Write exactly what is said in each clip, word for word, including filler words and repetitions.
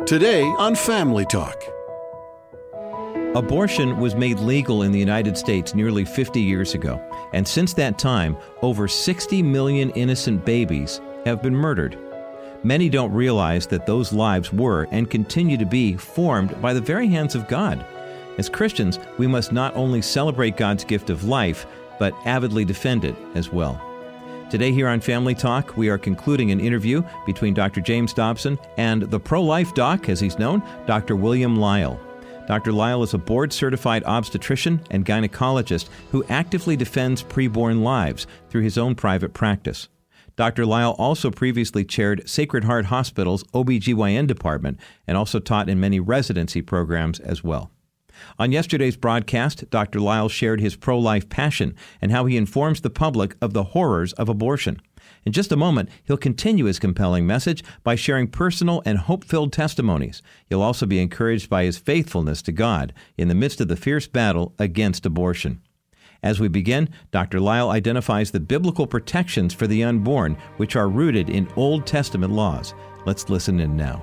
Today on Family Talk. Abortion was made legal in the United States nearly fifty years ago, and since that time, over sixty million innocent babies have been murdered. Many don't realize that those lives were and continue to be formed by the very hands of God. As Christians, we must not only celebrate God's gift of life, but avidly defend it as well. Today here on Family Talk, we are concluding an interview between Doctor James Dobson and the pro-life doc, as he's known, Doctor William Lisle. Doctor Lisle is a board-certified obstetrician and gynecologist who actively defends preborn lives through his own private practice. Doctor Lisle also previously chaired Sacred Heart Hospital's O B G Y N department and also taught in many residency programs as well. On yesterday's broadcast, Doctor Lisle shared his pro-life passion and how he informs the public of the horrors of abortion. In just a moment, he'll continue his compelling message by sharing personal and hope-filled testimonies. You'll also be encouraged by his faithfulness to God in the midst of the fierce battle against abortion. As we begin, Doctor Lisle identifies the biblical protections for the unborn, which are rooted in Old Testament laws. Let's listen in now.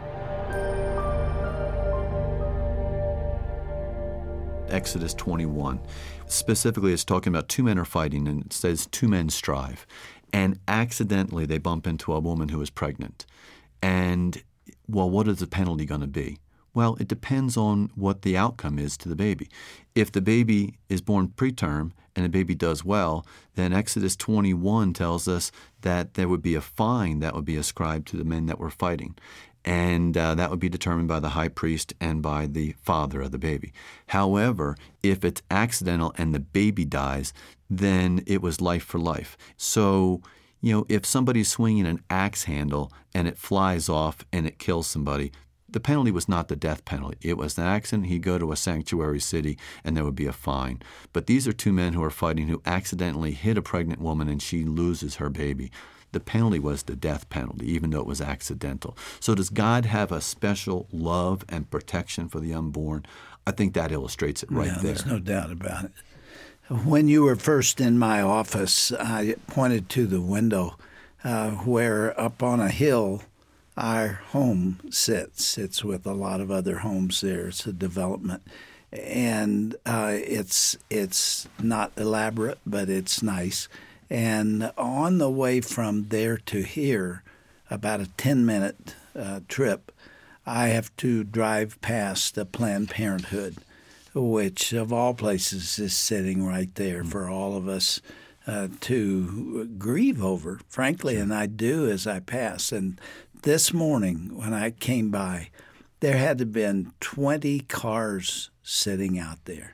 Exodus twenty-one. Specifically, it's talking about two men are fighting, and it says two men strive. And accidentally, they bump into a woman who is pregnant. And, well, what is the penalty going to be? Well, it depends on what the outcome is to the baby. If the baby is born preterm and the baby does well, then Exodus twenty-one tells us that there would be a fine that would be ascribed to the men that were fighting. And uh, that would be determined by the high priest and by the father of the baby. However, if it's accidental and the baby dies, then it was life for life. So, you know, if somebody's swinging an axe handle and it flies off and it kills somebody, the penalty was not the death penalty. It was an accident. He'd go to a sanctuary city and there would be a fine. But these are two men who are fighting who accidentally hit a pregnant woman and she loses her baby. The penalty was the death penalty, even though it was accidental. So does God have a special love and protection for the unborn? I think that illustrates it right yeah, there. There's no doubt about it. When you were first in my office, I pointed to the window uh, where up on a hill our home sits. It's with a lot of other homes there. It's a development. And uh, it's it's not elaborate, but it's nice. And on the way from there to here, about a ten-minute uh, trip, I have to drive past a Planned Parenthood, which of all places is sitting right there for all of us uh, to grieve over, frankly, and I do as I pass. And this morning when I came by, there had to have been twenty cars sitting out there.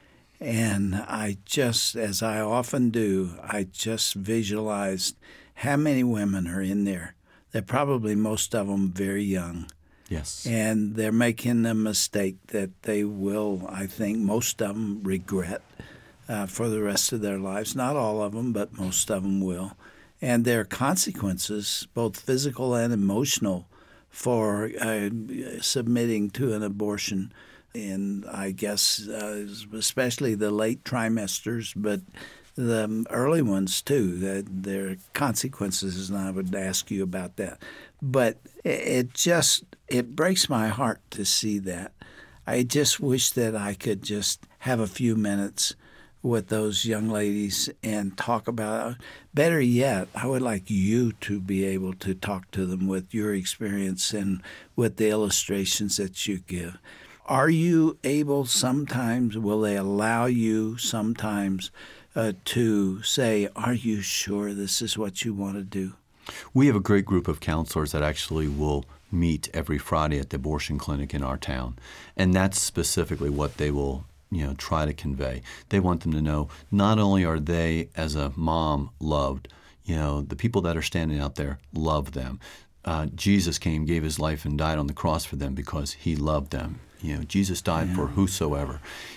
And I just, as I often do, I just visualized how many women are in there. They're probably most of them very young. Yes. And they're making a mistake that they will, I think, most of them regret uh, for the rest of their lives. Not all of them, but most of them will. And there are consequences, both physical and emotional, for uh, submitting to an abortion. And I guess uh, especially the late trimesters, but the early ones too, that there are consequences, and I would ask you about that. But it just, it breaks my heart to see that. I just wish that I could just have a few minutes with those young ladies and talk about it. Better yet, I would like you to be able to talk to them with your experience and with the illustrations that you give. Are you able sometimes, will they allow you sometimes uh, to say, are you sure this is what you want to do? We have a great group of counselors that actually will meet every Friday at the abortion clinic in our town. And that's specifically what they will, you know, try to convey. They want them to know not only are they as a mom loved, you know, the people that are standing out there love them. Uh, Jesus came, gave his life, and died on the cross for them because he loved them. You know, Jesus died yeah. for whosoever.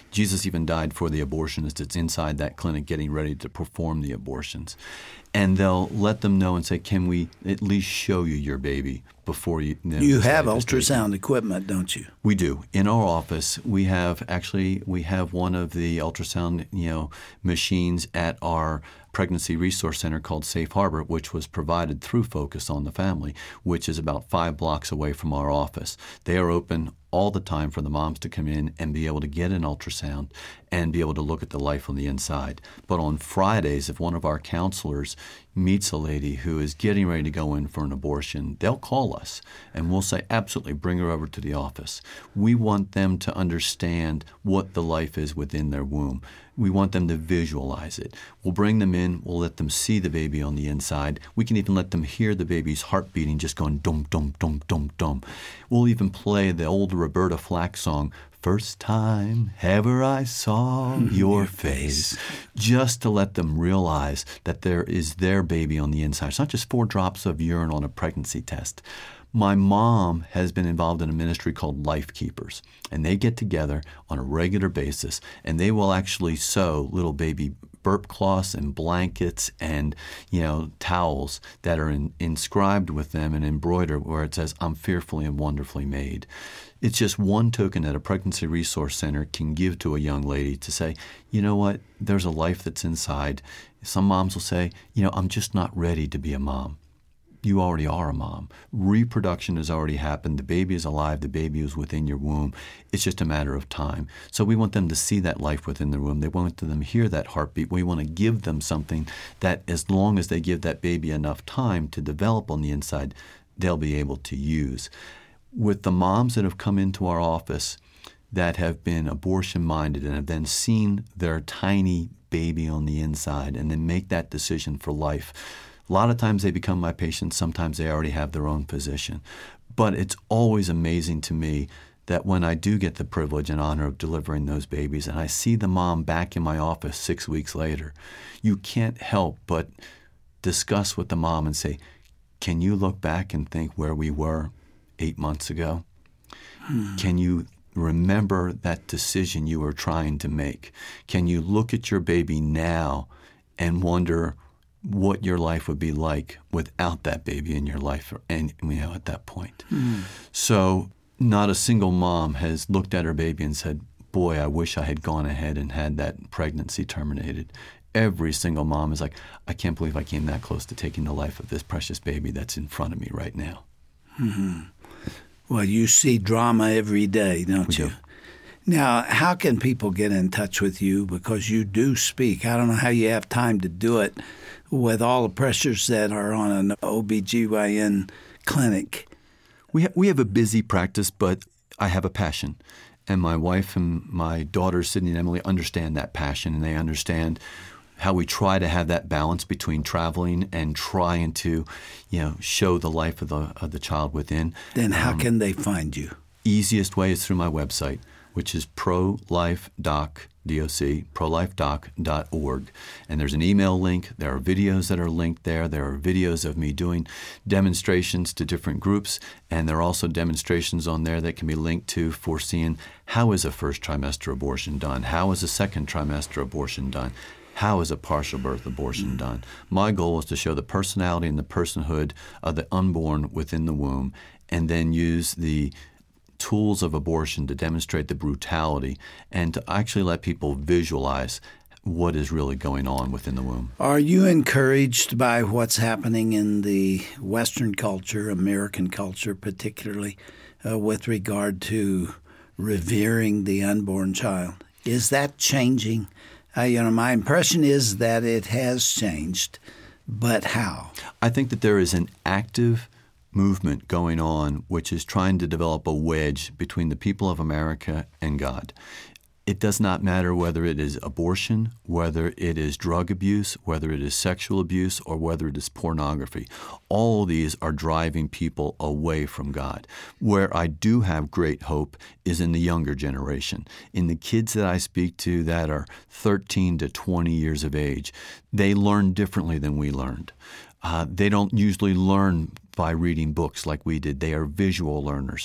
Jesus even died for the abortionist that's inside that clinic getting ready to perform the abortions. And they'll let them know and say, can we at least show you your baby before you... you know, you have ultrasound equipment, don't you? We do. In our office, we have actually, we have one of the ultrasound, you know, machines at our pregnancy resource center called Safe Harbor, which was provided through Focus on the Family, which is about five blocks away from our office. They are open all the time for the moms to come in and be able to get an ultrasound and be able to look at the life on the inside. But on Fridays, if one of our counselors meets a lady who is getting ready to go in for an abortion, they'll call us and we'll say, absolutely, bring her over to the office. We want them to understand what the life is within their womb. We want them to visualize it. We'll bring them in. We'll let them see the baby on the inside. We can even let them hear the baby's heart beating, just going dum, dum, dum, dum, dum. We'll even play the old Roberta Flack song, First Time Ever I Saw Your Face, just to let them realize that there is their baby on the inside. It's not just four drops of urine on a pregnancy test. My mom has been involved in a ministry called Life Keepers, and they get together on a regular basis, and they will actually sew little baby burp cloths and blankets and, you know, towels that are in, inscribed with them and embroidered where it says, I'm fearfully and wonderfully made. It's just one token that a pregnancy resource center can give to a young lady to say, you know what, there's a life that's inside. Some moms will say, you know, I'm just not ready to be a mom. You already are a mom. Reproduction has already happened. The baby is alive. The baby is within your womb. It's just a matter of time. So we want them to see that life within the womb. They want them to hear that heartbeat. We want to give them something that as long as they give that baby enough time to develop on the inside, they'll be able to use. With the moms that have come into our office that have been abortion-minded and have then seen their tiny baby on the inside and then make that decision for life, a lot of times they become my patients. Sometimes they already have their own physician. But it's always amazing to me that when I do get the privilege and honor of delivering those babies and I see the mom back in my office six weeks later, you can't help but discuss with the mom and say, can you look back and think where we were eight months ago? Hmm. Can you remember that decision you were trying to make? Can you look at your baby now and wonder what your life would be like without that baby in your life, and you know, at that point. Mm. So not a single mom has looked at her baby and said, boy, I wish I had gone ahead and had that pregnancy terminated. Every single mom is like, I can't believe I came that close to taking the life of this precious baby that's in front of me right now. Mm-hmm. Well, you see drama every day, don't we you? Do. Now, how can people get in touch with you? Because you do speak. I don't know how you have time to do it with all the pressures that are on an O B G Y N clinic. We ha- we have a busy practice, but I have a passion. And my wife and my daughters, Sydney and Emily, understand that passion, and they understand how we try to have that balance between traveling and trying to, you know, show the life of the of the child within. Then how um, can they find you? Easiest way is through my website, which is prolifedoc, D O C, prolifedoc dot org. And there's an email link. There are videos that are linked there. There are videos of me doing demonstrations to different groups. And there are also demonstrations on there that can be linked to for seeing how is a first trimester abortion done? How is a second trimester abortion done? How is a partial birth abortion done? My goal is to show the personality and the personhood of the unborn within the womb, and then use the tools of abortion to demonstrate the brutality and to actually let people visualize what is really going on within the womb. Are you encouraged by what's happening in the Western culture, American culture particularly, uh, with regard to revering the unborn child? Is that changing? Uh, you know, my impression is that it has changed, but how? I think that there is an active movement going on which is trying to develop a wedge between the people of America and God. It does not matter whether it is abortion, whether it is drug abuse, whether it is sexual abuse, or whether it is pornography. All of these are driving people away from God. Where I do have great hope is in the younger generation, in the kids that I speak to that are thirteen to twenty years of age. They learn differently than we learned. Uh, they don't usually learn by reading books like we did. They are visual learners.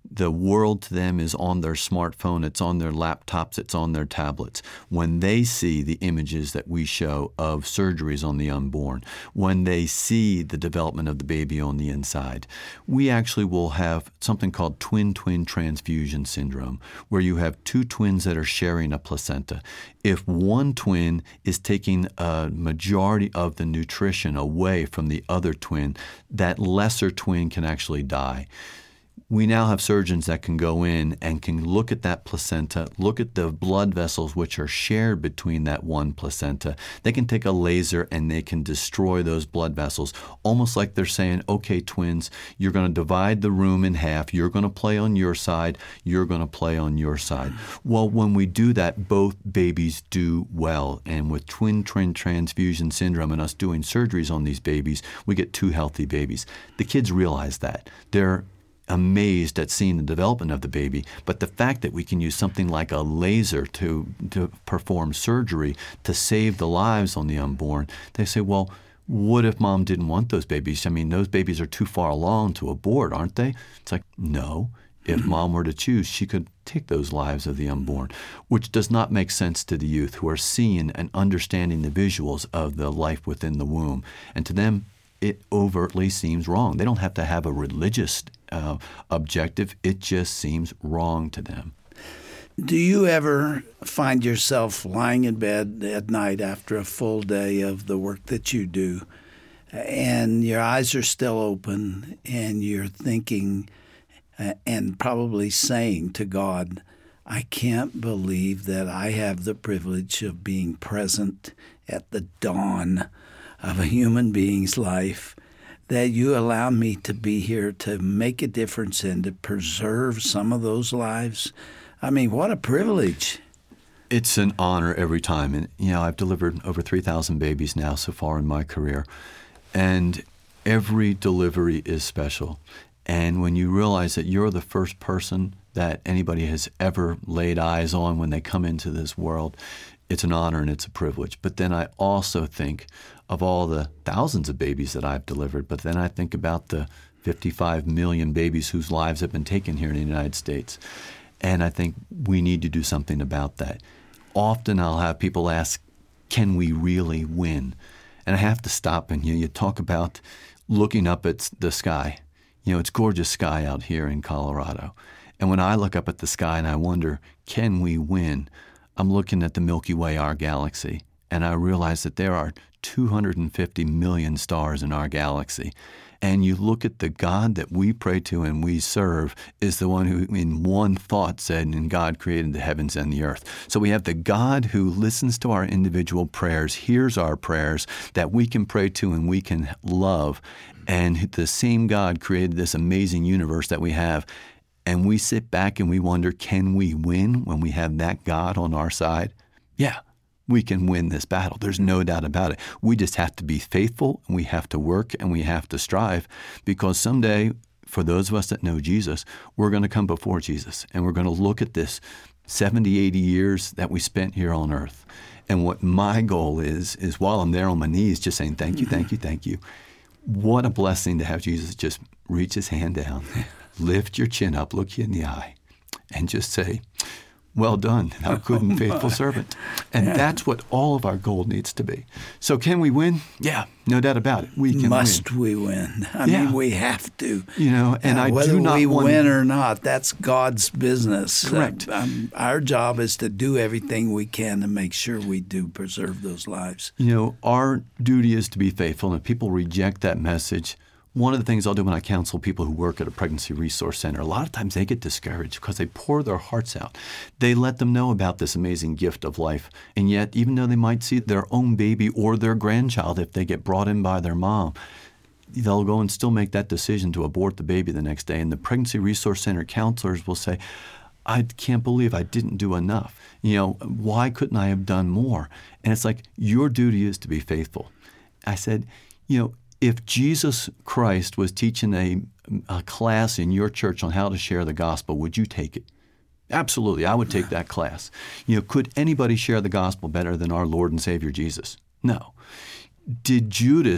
The world to them is on their smartphone, it's on their laptops, it's on their tablets. When they see the images that we show of surgeries on the unborn, when they see the development of the baby on the inside, we actually will have something called twin-twin transfusion syndrome, where you have two twins that are sharing a placenta. If one twin is taking a majority of the nutrition away from the other twin, that lesser twin can actually die. We now have surgeons that can go in and can look at that placenta, look at the blood vessels which are shared between that one placenta. They can take a laser and they can destroy those blood vessels, almost like they're saying, okay, twins, you're going to divide the room in half. You're going to play on your side. You're going to play on your side. Well, when we do that, both babies do well. And with twin-twin transfusion syndrome and us doing surgeries on these babies, we get two healthy babies. The kids realize that. They're amazed at seeing the development of the baby, but the fact that we can use something like a laser to to perform surgery to save the lives on the unborn, they say, well, what if mom didn't want those babies? I mean, those babies are too far along to abort, aren't they? It's like, no. If mom were to choose, she could take those lives of the unborn, which does not make sense to the youth who are seeing and understanding the visuals of the life within the womb. And to them, it overtly seems wrong. They don't have to have a religious uh, objective. It just seems wrong to them. Do you ever find yourself lying in bed at night after a full day of the work that you do, and your eyes are still open, and you're thinking uh, and probably saying to God, I can't believe that I have the privilege of being present at the dawn of a human being's life, that you allow me to be here to make a difference and to preserve some of those lives? I mean, what a privilege. It's an honor every time. And, you know, I've delivered over three thousand babies now so far in my career. And every delivery is special. And when you realize that you're the first person that anybody has ever laid eyes on when they come into this world, it's an honor and it's a privilege. But then I also think of all the thousands of babies that I've delivered, but then I think about the fifty-five million babies whose lives have been taken here in the United States. And I think we need to do something about that. Often I'll have people ask, can we really win? And I have to stop and you know, you talk about looking up at the sky. You know, it's gorgeous sky out here in Colorado. And when I look up at the sky and I wonder, can we win? I'm looking at the Milky Way, our galaxy, and I realize that there are two hundred fifty million stars in our galaxy. And you look at the God that we pray to and we serve is the one who in one thought said, and God created the heavens and the earth. So we have the God who listens to our individual prayers, hears our prayers that we can pray to and we can love. And the same God created this amazing universe that we have. And we sit back and we wonder, can we win when we have that God on our side? Yeah, we can win this battle. There's no doubt about it. We just have to be faithful, and we have to work, and we have to strive, because someday, for those of us that know Jesus, we're going to come before Jesus, and we're going to look at this seventy, eighty years that we spent here on earth. And what my goal is, is while I'm there on my knees just saying, thank you, thank you, thank you, what a blessing to have Jesus just reach his hand down, lift your chin up, look you in the eye, and just say, well done, thou good and faithful servant. And yeah. That's what all of our goal needs to be. So can we win? Yeah, no doubt about it. We can Must win. we win? I yeah. mean, we have to. You know, and uh, I whether do not we want win or not, that's God's business. Correct. Uh, um, our job is to do everything we can to make sure we do preserve those lives. You know, our duty is to be faithful, and if people reject that message, one of the things I'll do when I counsel people who work at a pregnancy resource center, a lot of times they get discouraged because they pour their hearts out. They let them know about this amazing gift of life. And yet, even though they might see their own baby or their grandchild, if they get brought in by their mom, they'll go and still make that decision to abort the baby the next day. And the pregnancy resource center counselors will say, I can't believe I didn't do enough. You know, why couldn't I have done more? And it's like, your duty is to be faithful. I said, you know, if Jesus Christ was teaching a, a class in your church on how to share the gospel, would you take it? Absolutely, I would take that class. You know, could anybody share the gospel better than our Lord and Savior Jesus? No. Did Judas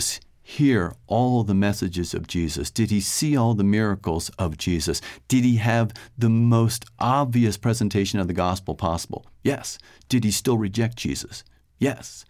hear all the messages of Jesus? Did he see all the miracles of Jesus? Did he have the most obvious presentation of the gospel possible? Yes. Did he still reject Jesus? Yes.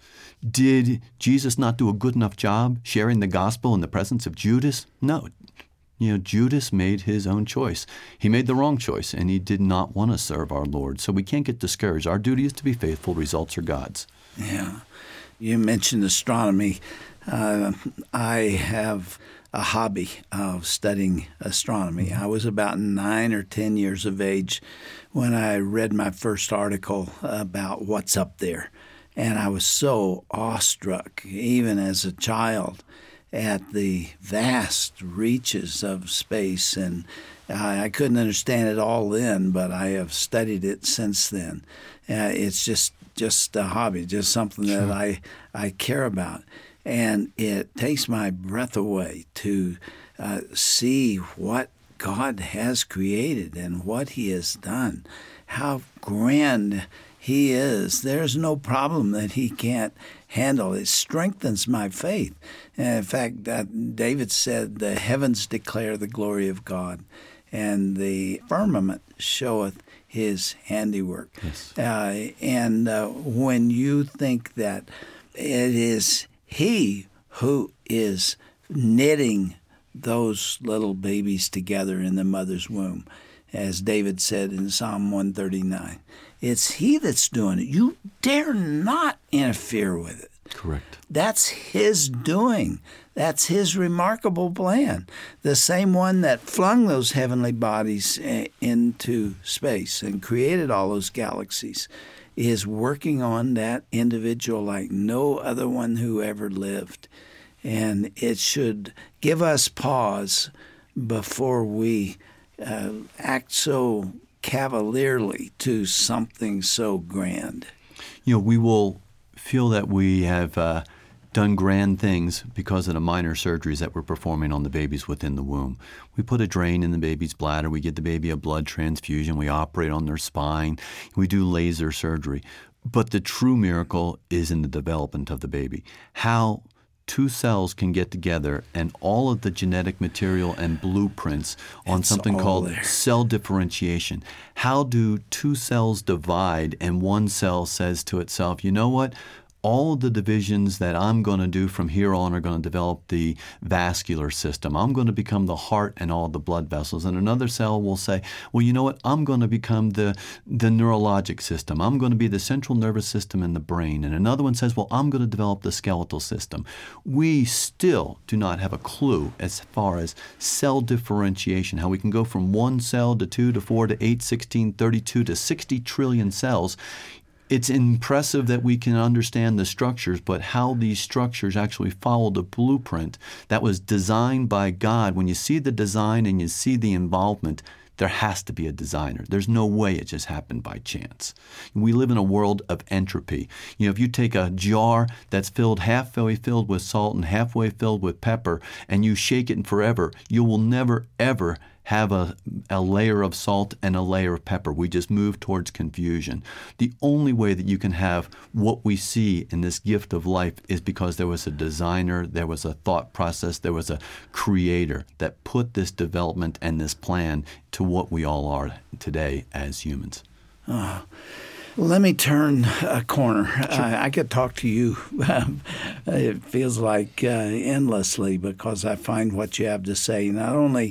Did Jesus not do a good enough job sharing the gospel in the presence of Judas? No. You know, Judas made his own choice. He made the wrong choice, and he did not want to serve our Lord. So we can't get discouraged. Our duty is to be faithful. Results are God's. Yeah. You mentioned astronomy. Uh, I have a hobby of studying astronomy. I was about nine or ten years of age when I read my first article about what's up there. And I was so awestruck, even as a child, at the vast reaches of space. And I, I couldn't understand it all then, but I have studied it since then. Uh, it's just just a hobby, just something Sure. that I, I care about. And it takes my breath away to uh, see what God has created and what he has done, how grand he is. There's no problem that he can't handle. It strengthens my faith. And in fact, uh, David said, the heavens declare the glory of God, and the firmament showeth his handiwork. Yes. Uh, and uh, when you think that it is he who is knitting those little babies together in the mother's womb, as David said in Psalm one thirty-nine, it's he that's doing it. You dare not interfere with it. Correct. That's his doing. That's his remarkable plan. The same one that flung those heavenly bodies into space and created all those galaxies is working on that individual like no other one who ever lived. And it should give us pause before we uh, act so cavalierly to something so grand. You know, we will feel that we have uh, done grand things because of the minor surgeries that we're performing on the babies within the womb. We put a drain in the baby's bladder. We get the baby a blood transfusion. We operate on their spine. We do laser surgery. But the true miracle is in the development of the baby. How two cells can get together and all of the genetic material and blueprints on It's something all called there. cell differentiation. How do two cells divide and one cell says to itself, you know what? All of the divisions that I'm going to do from here on are going to develop the vascular system. I'm going to become the heart and all the blood vessels. And another cell will say, well, you know what? I'm going to become the, the neurologic system. I'm going to be the central nervous system in the brain. And another one says, well, I'm going to develop the skeletal system. We still do not have a clue as far as cell differentiation, how we can go from one cell to two to four to eight, sixteen, thirty-two to sixty trillion cells. It's impressive that we can understand the structures, but how these structures actually follow the blueprint that was designed by God. When you see the design and you see the involvement, there has to be a designer. There's no way it just happened by chance. We live in a world of entropy. You know, if you take a jar that's filled halfway filled with salt and halfway filled with pepper, and you shake it forever, you will never, ever have a, a layer of salt and a layer of pepper. We just move towards confusion. The only way that you can have what we see in this gift of life is because there was a designer, there was a thought process, there was a creator that put this development and this plan to what we all are today as humans. Oh. Let me turn a corner. Sure. Uh, I could talk to you, um, it feels like uh, endlessly, because I find what you have to say not only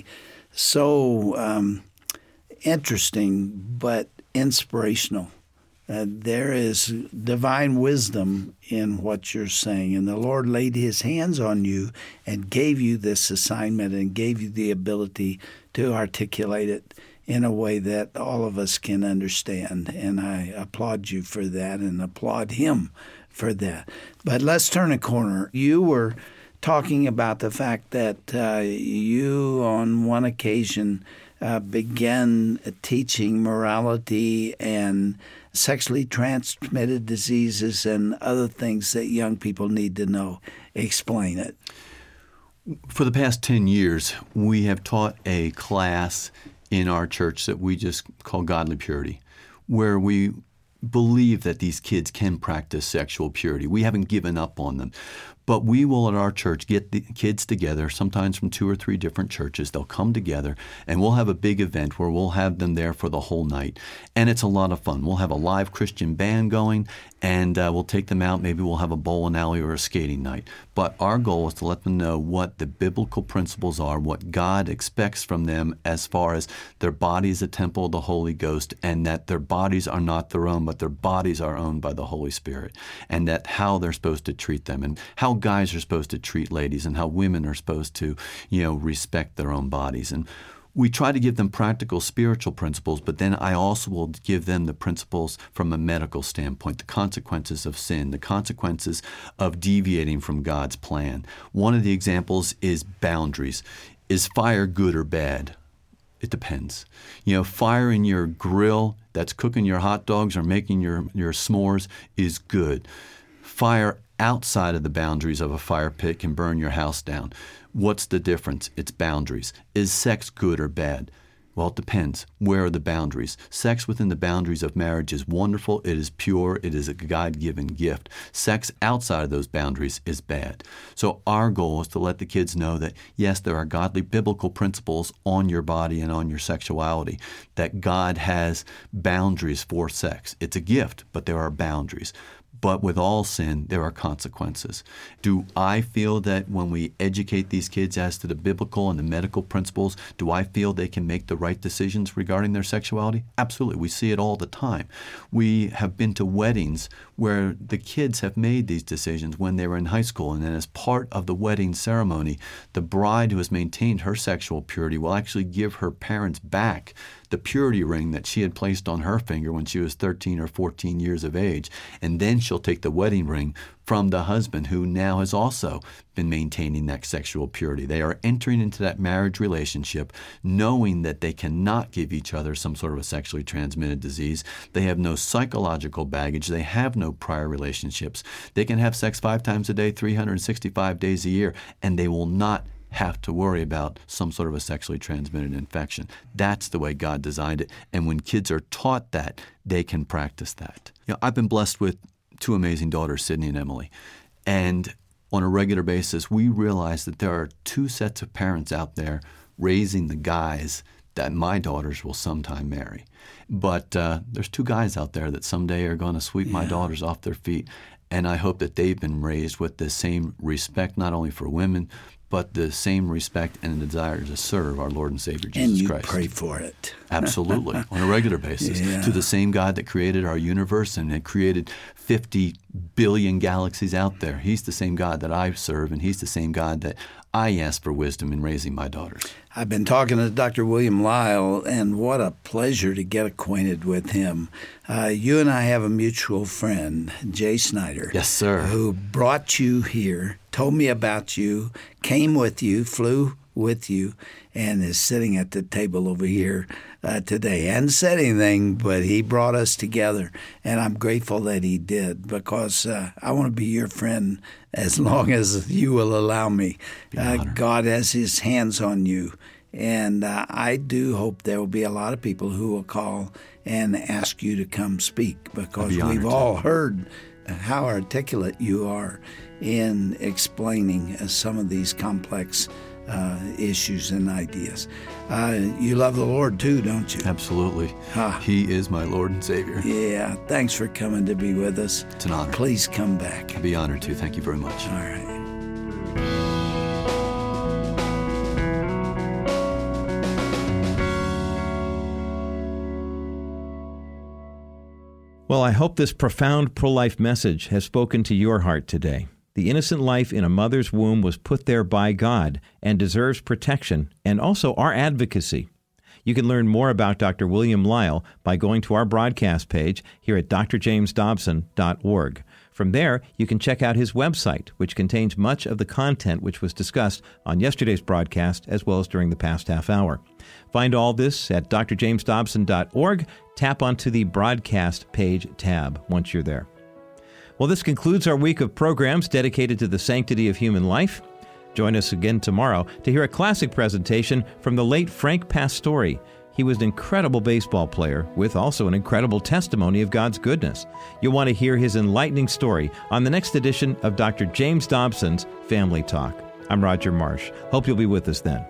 so um, interesting, but inspirational. Uh, there is divine wisdom in what you're saying, and the Lord laid his hands on you and gave you this assignment and gave you the ability to articulate it in a way that all of us can understand, and I applaud you for that and applaud him for that. But let's turn a corner. You were talking about the fact that uh, you, on one occasion, uh, began teaching morality and sexually transmitted diseases and other things that young people need to know. Explain it. For the past ten years, we have taught a class in our church that we just call Godly Purity, where we believe that these kids can practice sexual purity. We haven't given up on them. But we will at our church get the kids together, sometimes from two or three different churches. They'll come together, and we'll have a big event where we'll have them there for the whole night. And it's a lot of fun. We'll have a live Christian band going, and uh, we'll take them out. Maybe we'll have a bowling alley or a skating night. But our goal is to let them know what the biblical principles are, what God expects from them as far as their body is a temple of the Holy Ghost, and that their bodies are not their own, but their bodies are owned by the Holy Spirit, and that how they're supposed to treat them, and how guys are supposed to treat ladies, and how women are supposed to, you know, respect their own bodies. And we try to give them practical spiritual principles, but then I also will give them the principles from a medical standpoint, the consequences of sin, the consequences of deviating from God's plan. One of the examples is boundaries. Is fire good or bad? It depends. You know, fire in your grill that's cooking your hot dogs or making your, your s'mores is good. Fire outside of the boundaries of a fire pit can burn your house down. What's the difference? It's boundaries. Is sex good or bad? Well, it depends. Where are the boundaries? Sex within the boundaries of marriage is wonderful. It is pure. It is a God-given gift. Sex outside of those boundaries is bad. So our goal is to let the kids know that, yes, there are godly biblical principles on your body and on your sexuality, that God has boundaries for sex. It's a gift, but there are boundaries. But with all sin, there are consequences. Do I feel that when we educate these kids as to the biblical and the medical principles, do I feel they can make the right decisions regarding their sexuality? Absolutely. We see it all the time. We have been to weddings where the kids have made these decisions when they were in high school, and then as part of the wedding ceremony, the bride who has maintained her sexual purity will actually give her parents back the purity ring that she had placed on her finger when she was thirteen or fourteen years of age, and then she'll take the wedding ring from the husband who now has also been maintaining that sexual purity. They are entering into that marriage relationship knowing that they cannot give each other some sort of a sexually transmitted disease. They have no psychological baggage. They have no prior relationships. They can have sex five times a day, three hundred sixty-five days a year, and they will not have to worry about some sort of a sexually transmitted infection. That's the way God designed it. And when kids are taught that, they can practice that. You know, I've been blessed with two amazing daughters, Sydney and Emily. And on a regular basis, we realize that there are two sets of parents out there raising the guys that my daughters will sometime marry. But uh, there's two guys out there that someday are going to sweep yeah. my daughters off their feet. And I hope that they've been raised with the same respect, not only for women, but the same respect and desire to serve our Lord and Savior Jesus and you Christ. Pray for it. Absolutely, on a regular basis. Yeah. To the same God that created our universe and had created fifty billion galaxies out there. He's the same God that I serve, and He's the same God that I ask for wisdom in raising my daughters. I've been talking to Doctor William Lisle, and what a pleasure to get acquainted with him. Uh, you and I have a mutual friend, Jay Snyder. Yes, sir. Who brought you here, told me about you, came with you, flew with you, and is sitting at the table over here uh, today. Hadn't said anything, but he brought us together, and I'm grateful that he did, because uh, I want to be your friend as long as you will allow me. Uh, God has His hands on you, and uh, I do hope there will be a lot of people who will call and ask you to come speak, because be we've all to. heard how articulate you are in explaining uh, some of these complex Uh, issues and ideas. Uh, you love the Lord too, don't you? Absolutely. Ah. He is my Lord and Savior. Yeah. Thanks for coming to be with us. It's an honor. Please come back. I'd be honored to. Thank you very much. All right. Well, I hope this profound pro-life message has spoken to your heart today. The innocent life in a mother's womb was put there by God and deserves protection and also our advocacy. You can learn more about Doctor William Lisle by going to our broadcast page here at d r james dobson dot org. From there, you can check out his website, which contains much of the content which was discussed on yesterday's broadcast as well as during the past half hour. Find all this at d r james dobson dot org. Tap onto the broadcast page tab once you're there. Well, this concludes our week of programs dedicated to the sanctity of human life. Join us again tomorrow to hear a classic presentation from the late Frank Pastore. He was an incredible baseball player with also an incredible testimony of God's goodness. You'll want to hear his enlightening story on the next edition of Doctor James Dobson's Family Talk. I'm Roger Marsh. Hope you'll be with us then.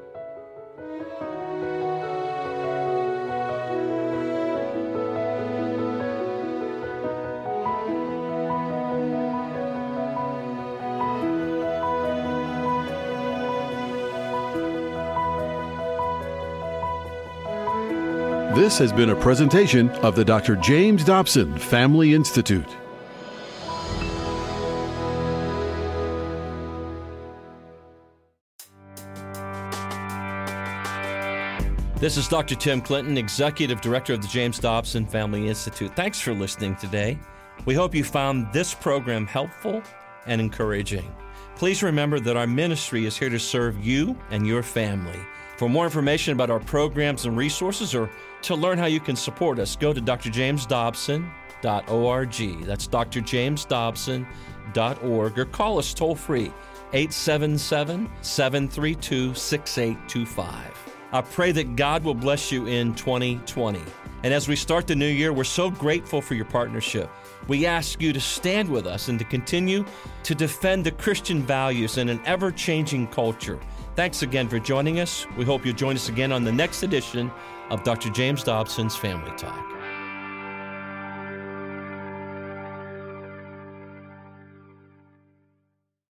This has been a presentation of the Doctor James Dobson Family Institute. This is Doctor Tim Clinton, Executive Director of the James Dobson Family Institute. Thanks for listening today. We hope you found this program helpful and encouraging. Please remember that our ministry is here to serve you and your family. For more information about our programs and resources, or to learn how you can support us, go to d r james dobson dot org. That's d r james dobson dot org, or call us toll-free, eight seven seven, seven three two, six eight two five. I pray that God will bless you in twenty twenty. And as we start the new year, we're so grateful for your partnership. We ask you to stand with us and to continue to defend the Christian values in an ever-changing culture. Thanks again for joining us. We hope you'll join us again on the next edition of Doctor James Dobson's Family Talk.